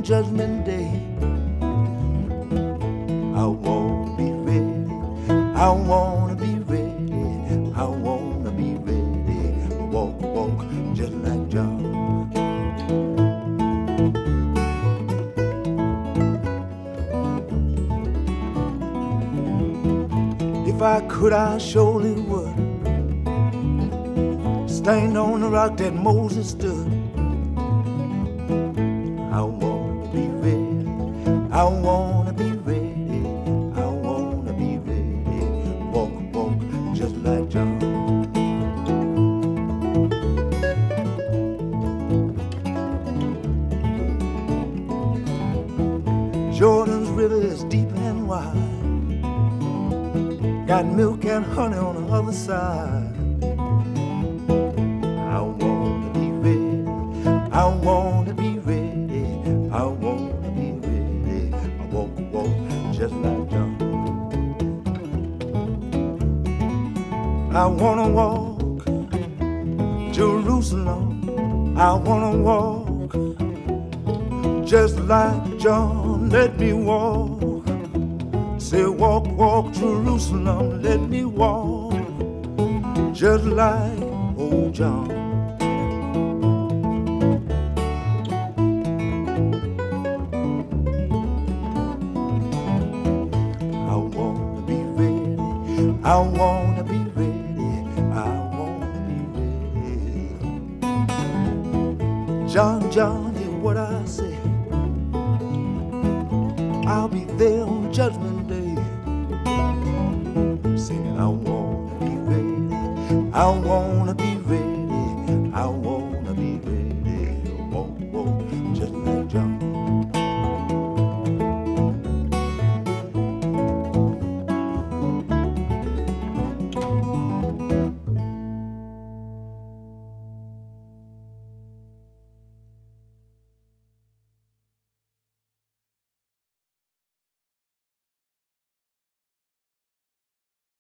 Judgment Day. I wanna be ready. I wanna be ready. I wanna be ready. Walk, walk, just like John. If I could, I surely would stand on the rock that Moses stood. I wanna be ready. I wanna be ready. I wanna be ready. Walk, walk, just like John. Jordan's river is deep and wide. Got milk and honey on the other side. I wanna be ready. I wanna be ready. I wanna be ready. I walk, walk, just like John. I wanna walk Jerusalem. I wanna walk just like John. Let me walk. Say walk, walk Jerusalem, let me walk just like old John. I wanna be ready, I wanna be ready, I wanna be ready. John, John, hear what I say. I'll be there on Judgment Day, singing I wanna be ready, I wanna be